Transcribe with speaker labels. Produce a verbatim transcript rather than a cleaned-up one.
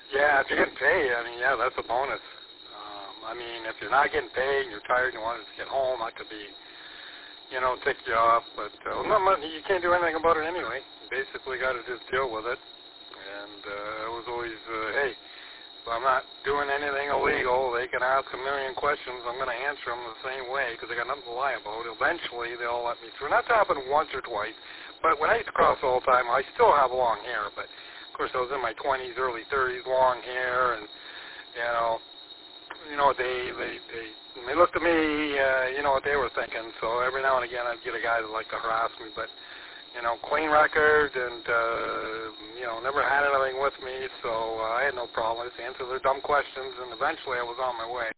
Speaker 1: Yeah, if you're getting paid, I mean, yeah, that's a bonus. Um, I mean, if you're not getting paid and you're tired and you want to get home, that could be, you know, tick you off. But uh, not much, you can't do anything about it anyway. You basically got to just deal with it. And uh, it was always, uh, hey, if I'm not doing anything illegal, they can ask a million questions. I'm going to answer them the same way because they got nothing to lie about. Eventually, they'll let me through. And that's happened once or twice. But when I used to cross all the time, I still have long hair. But, of course, I was in my twenties, early thirties, long hair. And, you know, you know, they, they, they, when they looked at me, uh, you know what they were thinking. So every now and again, I'd get a guy that liked to harass me. But, you know, clean record and, uh, you know, never had anything with me, so uh, I had no problem. I just answered their dumb questions, and eventually I was on my way.